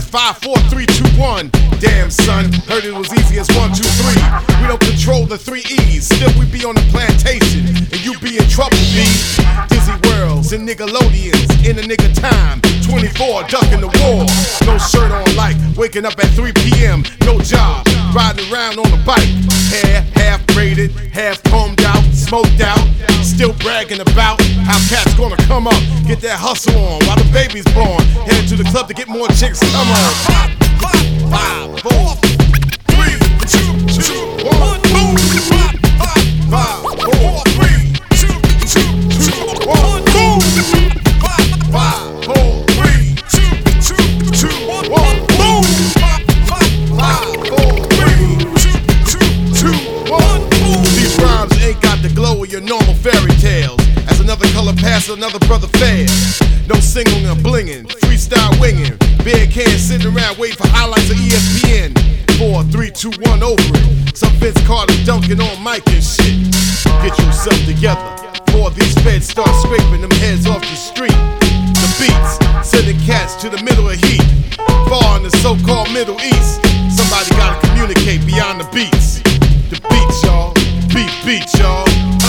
5, 4, 3, 2, 1. Damn son, heard it was easy as 1, 2, 3. We don't control the 3 E's, still we be on the plantation, and you be in trouble, B. Dizzy Worlds and Nickelodeons, in a nigga time, 24, ducking the war. No shirt on like waking up at 3 p.m., no job, riding around on a bike. Hair half braided, half combed out, smoked out, still bragging about how cats gonna come up, get that hustle on while the baby's born. Headed to the club to get more chicks, come on. 5, 4, 3, 2, 1, boom. 5, 4, 3, 2, 1, boom. 5, 4, 3, 2, 1, boom. 5, 4, 3, 2, 1, boom. These rhymes ain't got the glow of your normal fairy tales. As another color passes, another brother fails. No singing or blinging, freestyle winging. Beer cans sitting around waiting for highlights of ESPN. 4, 3, 2, 1 over it. Some Vince Carter dunking on Mike and shit. Get yourself together before these feds start scraping them heads off the street. The beats sending cats to the middle of heat. Far in the so-called Middle East. Somebody gotta communicate beyond the beats. The beats, y'all. Beat, y'all.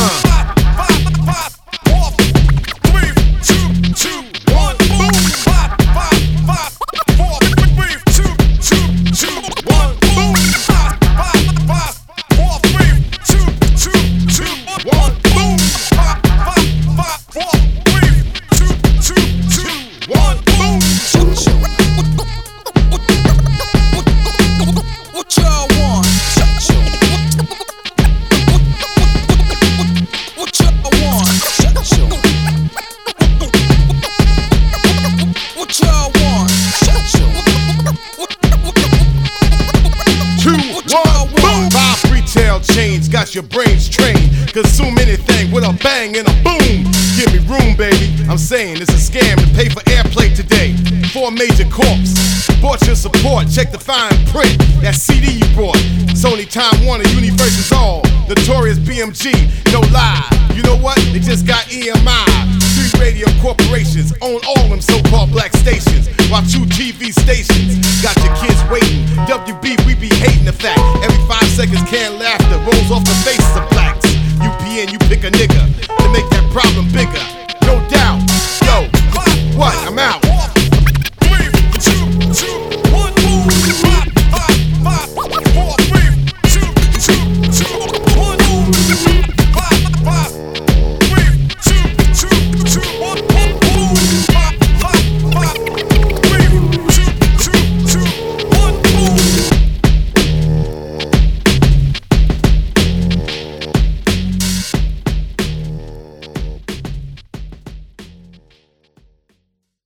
5 retail chains got your brains trained. Consume anything with a bang and a boom. Give me room, baby. I'm saying it's a scam to pay for airplay today. 4 major corps bought your support. Check the fine print. That CD you brought. Sony, Time Warner, Universal's all. Notorious BMG, no lie. You know what? They just got EMI. 3 radio corporations own all them so-called black stations, while 2 TV stations got your kids waiting. WB, we be hating the fact every 5 seconds canned laughter rolls off the faces of blacks. UPN, you pick a nigga to make that problem bigger. No doubt,